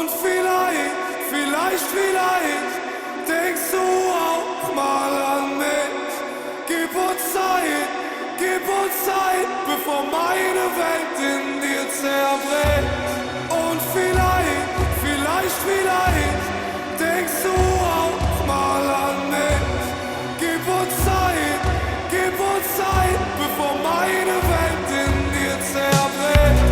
Und vielleicht denkst du auch mal an mich. Gib uns Zeit, bevor meine Welt in dir zerbricht. Und vielleicht denkst du auch mal an mich. Gib uns Zeit, bevor meine Welt in dir zerbricht.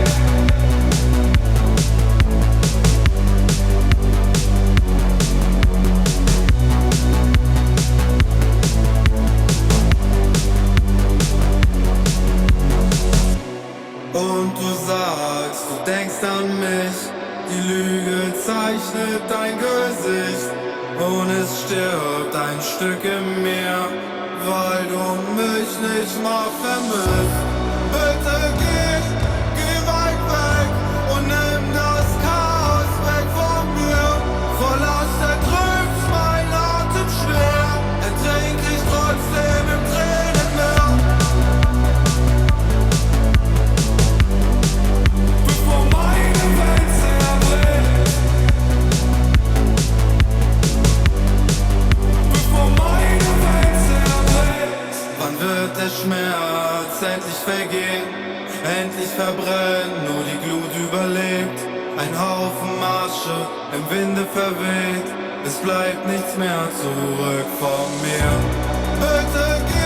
Und du sagst, du denkst an mich. Die Lüge zeichnet dein Gesicht und es stirbt ein Stück in mir, weil du mich nicht mal vermisst. Bitte geh weit weg und nimm das Chaos weg von mir. Vor Last erdrückt mein Atem schwer, ertrink ich trotzdem im Tränenmeer. Bevor meine Welt zerbricht. Bevor meine Welt zerbricht. Wann wird der Schmerz endlich vergehen? Endlich verbrennen, nur die Glut überlebt. Ein Haufen Asche im Winde verweht. Es bleibt nichts mehr zurück von mir. Bitte